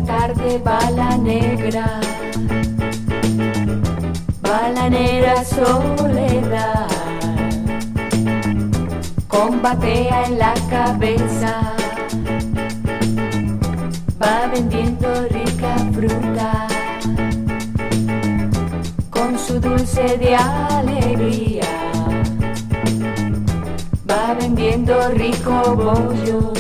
tarde va la negra soledad, con batea en la cabeza, va vendiendo rica fruta, con su dulce de alegría, va vendiendo rico bollo,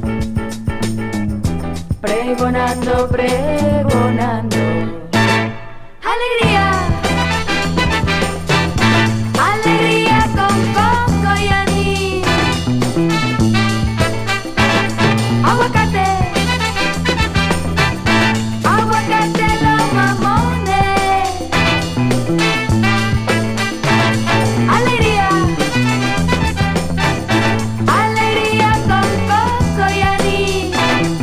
pregonando, pregonando. ¡Alegría! ¡Alegría con coco y anís! ¡Aguacate! ¡Aguacate los mamones! ¡Alegría! ¡Alegría con coco y anís!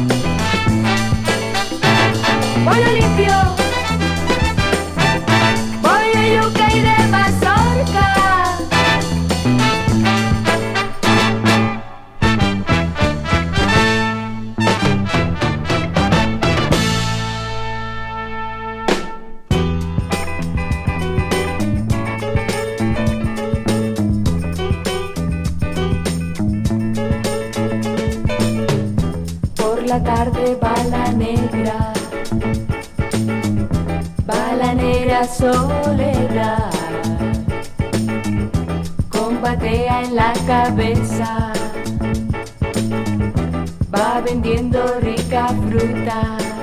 ¡Pollo limpio! ¡Pollo yuca y de mazorca! Por la tarde va la negra soledad, con batea en la cabeza, va vendiendo rica fruta,